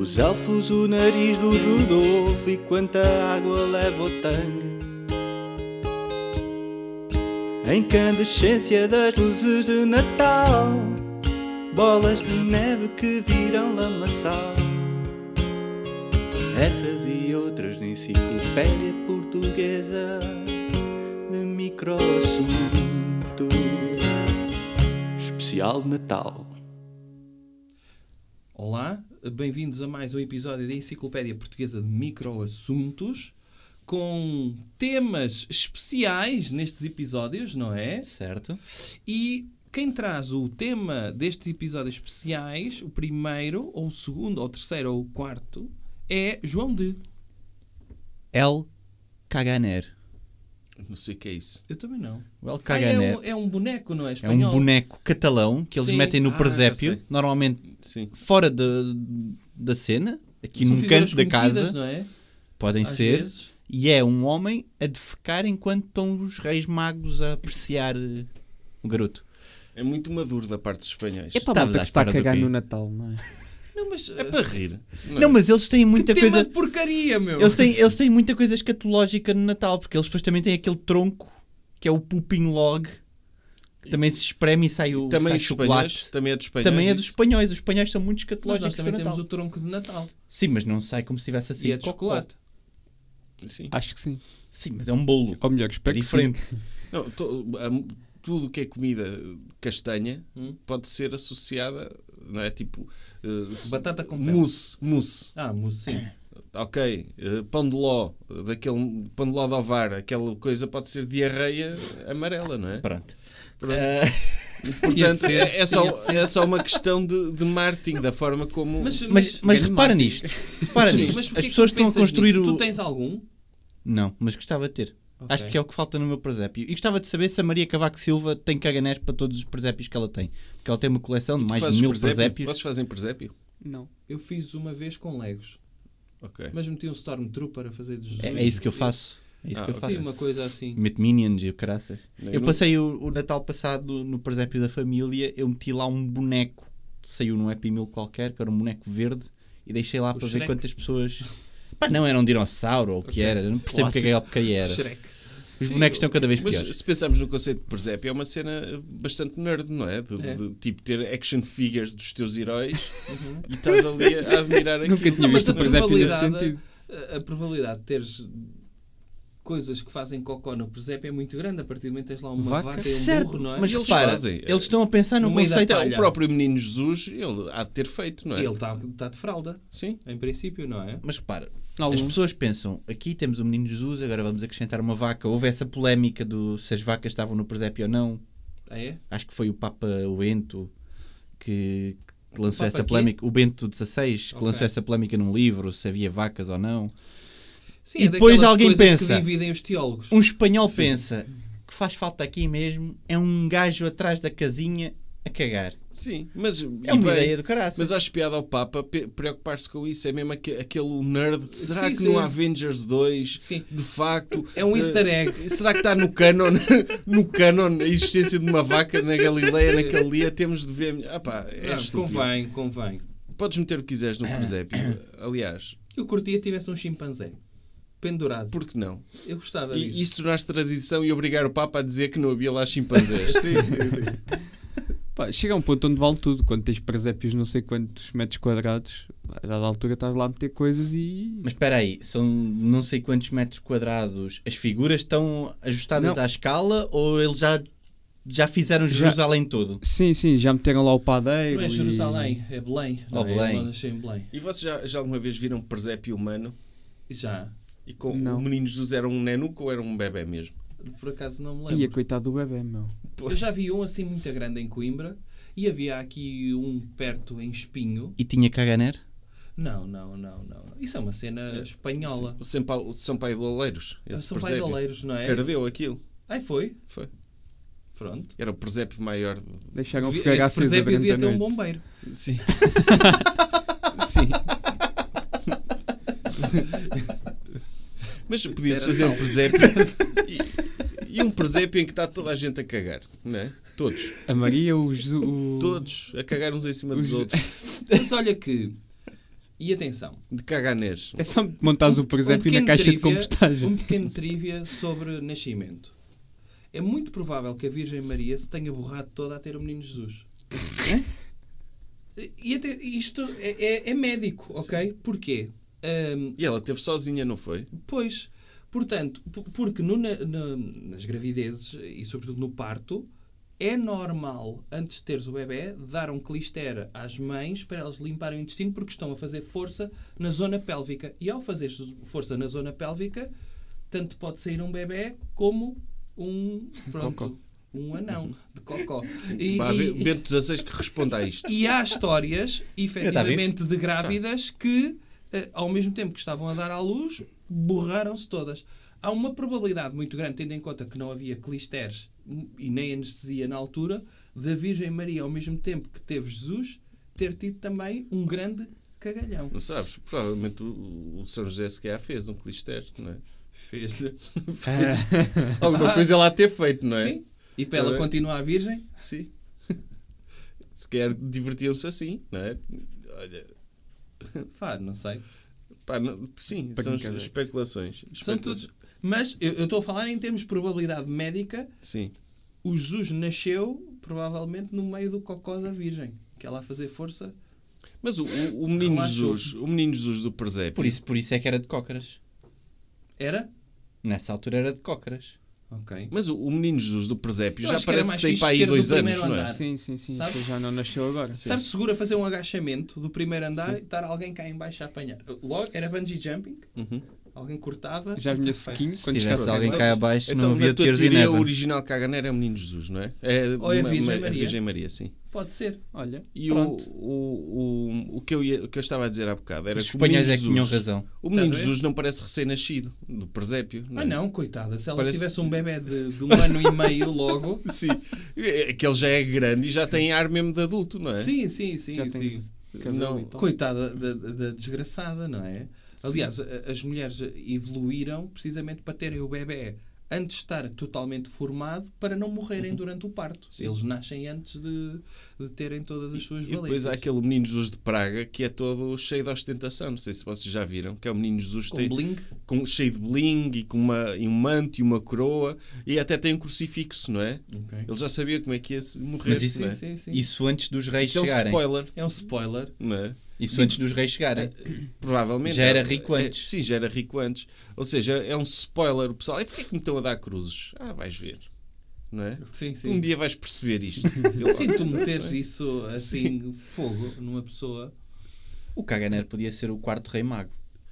Os elfos, o nariz do Rodolfo e quanta água leva o tanque. A incandescência das luzes de Natal, bolas de neve que viram lamaçal. Essas e outras na enciclopédia portuguesa de microassunto. Especial de Natal. Olá, bem-vindos a mais um episódio da Enciclopédia Portuguesa de Microassuntos, com temas especiais nestes episódios, não é? Certo. E quem traz o tema destes episódios especiais, o primeiro, ou o segundo, ou o terceiro, ou o quarto, é João de... El Caganer. Não sei o que é isso. Eu também não. O El Caganer É um boneco, não é? é Espanhol. um boneco catalão que eles Sim. metem no Já presépio, sei. normalmente Sim. fora da cena, aqui São num figuras canto da conhecidas, casa, não é? podem Às ser, vezes. e é um homem a defecar enquanto estão os reis magos a apreciar o garoto. É muito maduro da parte dos espanhóis. É para a Estavas malta à que está a espera do cagar quê? no Natal, não é? Não, mas... É para rir. Não, mas eles têm muita que coisa... tema de porcaria, meu! Eles têm muita coisa escatológica no Natal, porque eles depois também têm aquele tronco, que é o pooping log, que também se espreme e sai o Também sai dos chocolate. espanhóis. Também é dos espanhóis. Também é dos isso? espanhóis. Os espanhóis são muito Mas escatológicos nós também para o temos Natal. o tronco de Natal. Sim, mas não sai como se estivesse assim. E é de chocolate. Sim. Acho que sim. Sim, mas é um bolo. Ou melhor, É espero que diferente. sim. Não, tudo o que é comida castanha pode ser associada, não é? Tipo... Batata com pele. mousse. Ah, mousse, sim. Ok. Pão de ló. Pão de ló de ovar. Aquela coisa pode ser diarreia amarela, não é? Pronto. Portanto, é só uma questão de marketing, da forma como... Mas grande repara marketing. nisto. Repara Sim, nisto. Mas porquê As que pessoas tu estão a pensas construir nisto? o... Tu tens algum? Não, mas gostava de ter. Ok. Acho que é o que falta no meu presépio. E gostava de saber se a Maria Cavaco Silva tem caganés para todos os presépios que ela tem. Porque ela tem uma coleção de Tu mais de fazes 1000 presépio? presépios. Vocês fazem presépio? Não. Eu fiz uma vez com Legos. Ok. Mas meti um Stormtrooper a fazer dos... É isso que eu faço. É isso que eu ok. faço. Sim, uma coisa assim. Meto Minions e o caraças. Eu não- passei o Natal passado no presépio da família, eu meti lá um boneco, saiu num Happy Meal qualquer, que era um boneco verde, e deixei lá para ver Shrek? quantas pessoas... Pá, não, era um dinossauro ou o que Ok. era, eu não percebo o que é que aquela porcaria era. Shrek. Os Sim, bonecos estão cada vez mas piores. se pensarmos no conceito de presépio, é uma cena bastante nerd, não é? De tipo ter action figures dos teus heróis e estás ali a admirar aquilo. Nunca tinha Mas visto a o presépio nesse probabilidade, sentido. a probabilidade de teres coisas que fazem cocó no presépio é muito grande. A partir do momento que tens lá uma Vaca? vaca e um Certo, burro, não é? mas Eles repara, fazem. eles estão a pensar no No meio da conceito... talha. Até o próprio menino Jesus, ele há de ter feito, não é? Ele está de fralda, Sim. em princípio, não é? Mas repara, Algum. as pessoas pensam, aqui temos o menino Jesus, agora vamos acrescentar uma vaca. Houve essa polémica do se as vacas estavam no presépio ou não. Ah, é? Acho que foi o Papa Bento que lançou Papa essa quê? polémica. O Bento XVI, que Ok. lançou essa polémica num livro, se havia vacas ou não. Sim, E é depois daquelas alguém coisas pensa, que dividem os teólogos. Um espanhol pensa que faz falta aqui mesmo é um gajo atrás da casinha a cagar. Sim, mas... É uma ideia do caraças. Mas acho piada ao Papa preocupar-se com isso. É mesmo aquele nerd. Será Sim, que sim. no Avengers 2, Sim. de facto... É um easter egg. Será que está no canon, no canon a existência de uma vaca na Galileia naquele dia? Temos de ver... Ah pá, é Não, estúpido. convém. Podes meter o que quiseres no presépio. Aliás, Eu curtia que tivesse um chimpanzé pendurado. por que não? Eu gostava E disso. isso tornar-se tradição e obrigar o Papa a dizer que não havia lá chimpanzés. Pá, chega a um ponto onde vale tudo. Quando tens presépios não sei quantos metros quadrados, a dada altura estás lá a meter coisas e... Mas espera aí, são não sei quantos metros quadrados. As figuras estão ajustadas Não. à escala ou eles já fizeram Jerusalém todo? Sim, já meteram lá o padeiro. Não é e- Jerusalém, é Belém. Oh, Não é? Belém. Eu nasci em Belém. E vocês já alguma vez viram presépio humano? Já. E com Não. o menino Jesus era um nenuco ou era um bebê mesmo? Por acaso não me Ia, lembro. coitado do bebê, meu. Eu já vi um assim muito grande em Coimbra e havia aqui um perto em Espinho. E tinha caganer? Não. Isso é uma cena espanhola. Sim. O São Pai de Oleiros. Esse São Pai de presépio. Oleiros, não é? Perdeu aquilo. Ai, foi? Foi. Pronto. Era o presépio maior. Deixaram Esse fogar acesa presépio durante devia a ter um noite. bombeiro. Sim. Sim. Mas podia-se Era fazer um sal. presépio e um presépio em que está toda a gente a cagar, não é? Todos. A Maria, Todos a cagar uns em cima dos Os- outros. Mas olha que E atenção, De caganês. É só montares o presépio na pequeno caixa de trivia- compostagem. Um pequeno trivia sobre nascimento. É muito provável que a Virgem Maria se tenha borrado toda a ter o menino Jesus. E até, isto é médico, ok? Porquê? E ela teve sozinha, não foi? Pois, portanto, porque nas gravidezes e sobretudo no parto, é normal, antes de teres o bebê, dar um clister às mães para elas limparem o intestino porque estão a fazer força na zona pélvica. E ao fazer força na zona pélvica, tanto pode sair um bebê como Cocó. um anão de cocó. Pá, Bento XVI que responda a isto. E há histórias, efetivamente, de grávidas que, ao mesmo tempo que estavam a dar à luz, borraram-se todas. Há uma probabilidade muito grande, tendo em conta que não havia clisteres e nem anestesia na altura, da Virgem Maria, ao mesmo tempo que teve Jesus, ter tido também um grande cagalhão. Não sabes? Provavelmente o São José se calhar fez um clister, não é? Fez-lhe. Alguma coisa lá ter feito, não é? Sim. E para ela continuar virgem? Sim. Se calhar divertiam-se assim, não é? Olha, Não sei. pá, sim, são Brincadeira. especulações. São todos. Mas eu estou a falar em termos de probabilidade médica. Sim. O Jesus nasceu provavelmente no meio do cocó da Virgem, que ela a fazer força. Mas o menino Relaxou. Jesus, o menino Jesus do presépio. Por isso é que era de cócaras. Era? Nessa altura era de cócaras. Ok. Mas o menino Jesus do presépio Eu já acho que era parece mais que tem fixe para aí ter do 2 anos, primeiro não é? andar. Sim. Sabe? Isso já não nasceu agora. Estar seguro a fazer um agachamento do primeiro andar Sim. e estar alguém cá em baixo a apanhar. Logo, era bungee jumping. Uhum. Alguém cortava. Já vinha e tá feito. sequinho Se quando tivesse chegasse alguém lá. cá abaixo, Então, não havia na tua tears e teoria, o never. original Caganeira é o menino Jesus, não é? Ou é a Virgem a Maria. Virgem Maria, sim. Pode ser. Olha, E Pronto. o que eu estava a dizer há bocado era Os que o menino espanhóis é que tinham Jesus, razão. o menino Estás a ver? Jesus não parece recém-nascido do presépio. Ah, é? não, coitada. Se ela Parece- tivesse um bebê de 1 ano e meio logo. Sim, é que ele já é grande e já tem ar mesmo de adulto, não é? Sim. Já tem sim. cabelo Não. e tal. Coitada da desgraçada, não é? Sim. Aliás, as mulheres evoluíram precisamente para terem o bebê antes de estar totalmente formado para não morrerem durante o parto. Sim. Eles nascem antes de terem todas as suas E depois valências. há aquele menino Jesus de Praga que é todo cheio de ostentação. Não sei se vocês já viram. Que é o menino Jesus Com tem, bling. cheio de bling e com e um manto e uma coroa. E até tem um crucifixo, não é? Okay. Ele já sabia como é que ia morrer. Mas isso- não é? Sim. Isso antes dos reis Isso é um chegarem. spoiler, É um spoiler. não é? Isso antes dos reis chegarem. Provavelmente. Já era rico antes. Sim, já era rico antes. Ou seja, é um spoiler. O pessoal, e porquê é que me estão a dar cruzes? Ah, vais ver. Não é? Sim, Tu um dia vais perceber isto. Sim, tu Ele- meteres isso assim, fogo numa pessoa. O Caganer podia ser o quarto rei mago.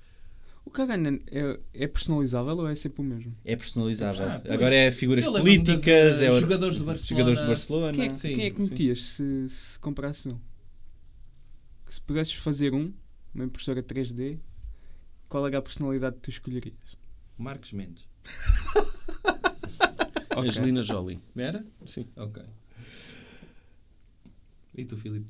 O Caganer é personalizável ou é sempre o mesmo? É personalizável. Ah, pois. Agora é figuras Eu lembro-me políticas, de é jogadores de Barcelona. jogadores de Barcelona. Quem é que sim. metias se comprasse um? Que se pudesses fazer uma impressora 3D, qual era a personalidade que tu escolherias? Marcos Mendes. Ok. Angelina Jolie. Era? Sim. Ok. E tu, Filipe?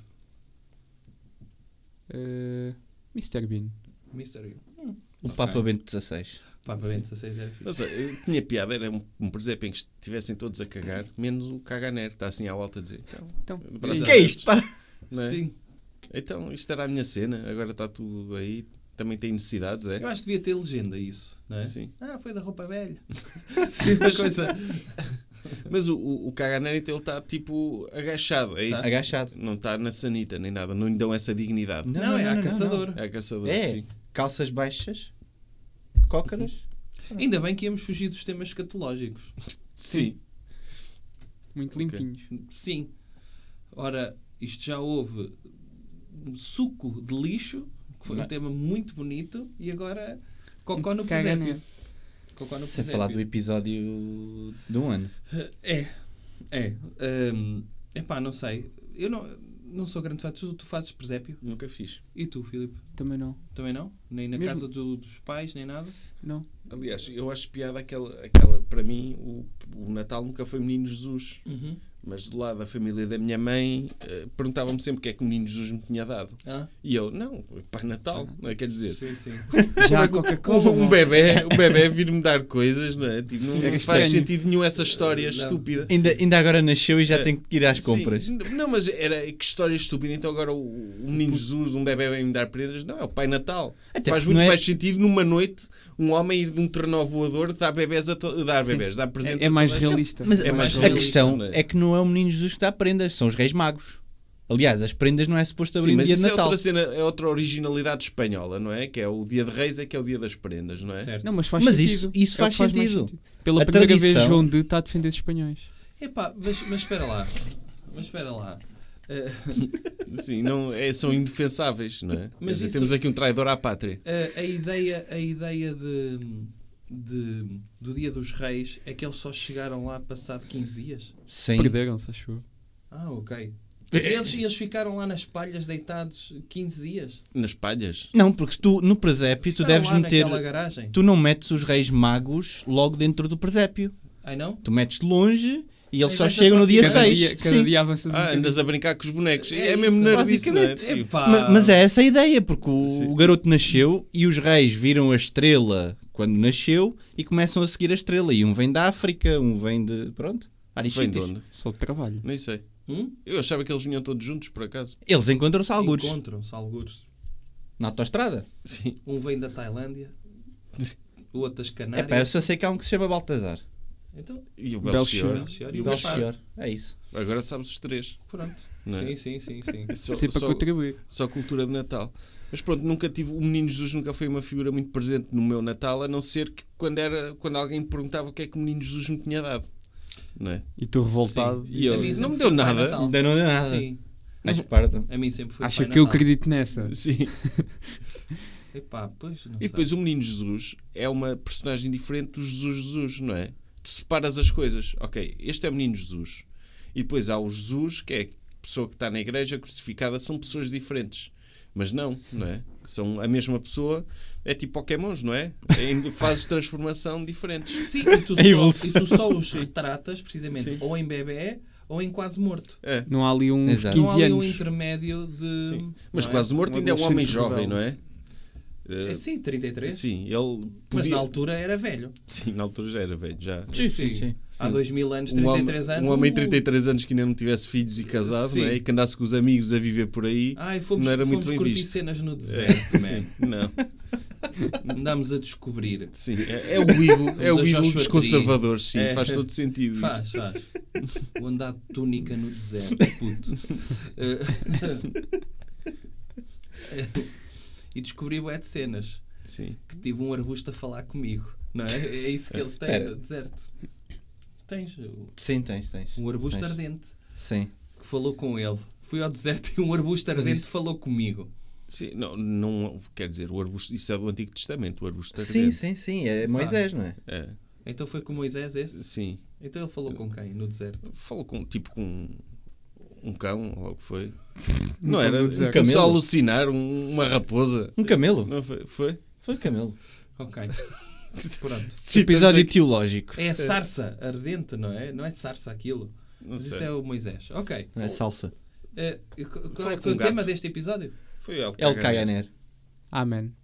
Mr. Bean. Mystery. O Papa Bento XVI. Papa Bento 16 era fixe. Mas tinha piada, era um presépio em que estivessem todos a cagar, menos o Caganer, que está assim à volta a dizer. Então, Braços O que é isto, pá? Não é? Sim. Então, isto era a minha cena, agora está tudo aí. Também tem necessidades, é? Eu acho que devia ter legenda isso, não é? Sim. Ah, foi da roupa velha. Sim, uma coisa. Mas o Caganer, então, ele está tipo agachado, é isso? Agachado. Não está na sanita nem nada, não lhe dão essa dignidade. Não, é a caçador. É a caçador, É. sim. Calças baixas, cócaras. Ainda bem que íamos fugir dos temas escatológicos. Sim. muito Ok. limpinhos. Sim. Ora, isto já houve um suco de lixo, que foi um tema muito bonito, e agora cocó no Caganer. presépio. Cocó no Se a falar do presépio. episódio do ano. É. Epá, não sei. Eu não sou grande fã. Tu fazes presépio? Nunca fiz. E tu, Filipe? Também não. Também não? Nem na Mesmo- casa dos pais, nem nada? Não. Aliás, eu acho piada aquela para mim, o Natal nunca foi Menino Jesus. Uhum. Mas do lado da família da minha mãe, perguntavam-me sempre o que é que o Menino Jesus me tinha dado. Ah? E eu, não, Pai Natal, não é? Quer dizer, Sim, sim. Já como a é que Coca-Cola. um bebê vir-me dar coisas, não é? Tipo, não É faz estranho. sentido nenhum essa história Não. estúpida. Ainda agora nasceu e já tem que ir às compras. Sim, não, mas que história estúpida. Então agora o Menino Jesus, um bebê vem-me dar prendas. Não, é o Pai Natal. Até Faz porque muito não é- mais sentido numa noite um homem ir de um trenó voador dar bebés dar presentes É a mais toda a gente. realista. Mas É mais a realista, questão não é? é que não é o Menino Jesus que dá prendas, são os Reis Magos. Aliás, as prendas não é suposto abrir Sim, no mas dia de isso é Natal. outra cena, é outra originalidade espanhola, não é? Que é o Dia de Reis, é que é o Dia das Prendas, não é? Certo. Não, mas faz Mas sentido. isso É o faz que mais sentido. Pela A primeira vez, tradição- João de está a defender os espanhóis. Epá, mas espera lá. Sim, não, são indefensáveis, não é? Mas Quer dizer, isso- temos aqui um traidor à pátria. A ideia do Dia dos Reis é que eles só chegaram lá passado 15 dias? Sim. Perderam-se, acho eu. Ah, ok. Eles ficaram lá nas palhas deitados 15 dias? Nas palhas. Não, porque tu no presépio tu Ficaram deves lá meter. naquela garagem? Tu não metes os Reis Magos logo dentro do presépio. Ai não? Tu metes de longe e eles Aí só vais chegam no dia aproximar. 6. Cada dia avanças um Ah, bocadinho. andas a brincar com os bonecos. É É, mesmo isso, nerdice, não é? basicamente. Tipo, Epá. Mas é essa a ideia, porque Sim. o garoto nasceu e os reis viram a estrela quando nasceu e começam a seguir a estrela. E um vem da África, um vem de. Pronto, vários Vem de sítios. onde? Só de trabalho. Nem sei. Hum? Eu achava que eles vinham todos juntos, por acaso. Eles encontram-se algures Encontram-se algures. na autoestrada. Sim. Um vem da Tailândia, o outro das É Canárias. pá, eu só sei que há um que se chama Baltazar. Então, E o Belchior. Belchior. e o Belchior. É isso. Agora sabes os três. Pronto. Não é? Sim. Só, Sempre a só, contribuir. só cultura de Natal. Mas pronto, nunca tive. O Menino Jesus nunca foi uma figura muito presente no meu Natal, a não ser que quando alguém me perguntava o que é que o Menino Jesus me tinha dado. Não é? E tu revoltado. Sim. E eu, A mim não sempre me deu foi Pai nada. Natal. Ainda não deu nada. Sim. Estás pardo. A mim sempre foi Acha Pai que eu Natal. acredito nessa? Sim. Epá, pois, não E depois o Menino Jesus é uma personagem diferente do Jesus, não é? Tu separas as coisas. Ok, este é o Menino Jesus. E depois há o Jesus, que é a pessoa que está na igreja crucificada, são pessoas diferentes. Mas não é? São a mesma pessoa, é tipo Pokémons, não é? Em fases de transformação diferentes. Sim, A evolução. e tu só os retratas precisamente ou em bebê ou em quase morto. É. Não há ali uns Exato. 15 Não há ali um anos. intermédio de. Sim. Mas não é? quase morto Um ainda é um homem adolescente jovem, rebelde. não é? É, sim, 33. Sim, ele Mas podia... na altura era velho. Sim, na altura já era velho, já. Sim. Há 2000 anos, Um homem, 33 anos. um homem de 33 anos que ainda não tivesse filhos e casado, Sim. não é? E que andasse com os amigos a viver por aí, Ai, fomos, não era muito fomos bem curtir visto. cenas no É, deserto, man. sim, não. Andámos a descobrir. Sim, é o ídolo, é o a ídolo Joshua dos Tree. conservadores, sim, É. faz todo sentido Faz, isso. faz. O andar de túnica no deserto, puto. E descobri bué de cenas. Sim. Que tive um arbusto a falar comigo. Não é? É isso que eles têm Espera. no deserto. Tens Sim, tens. um arbusto Tens. ardente Sim. que falou com ele. Fui ao deserto e um arbusto ardente isso- falou comigo. Sim, não, quer dizer, o arbusto, isso é do Antigo Testamento, o arbusto ardente. Sim. É Moisés, não é? É, Então foi com Moisés esse? sim. Então ele falou com quem no deserto? Falou com um cão, logo foi. Um Não cão era? no deserto. Começou a Camelo. alucinar uma raposa. Um camelo. Não foi? Foi? Foi camelo. Ok. Pronto. Episódio teológico. É a sarça ardente, não é? Não é sarça aquilo. Não Mas sei. isso é o Moisés. Ok. Não é salsa. Qual Fala é que com foi um o tema gato. deste episódio? Foi ele. El Caganer. Amém.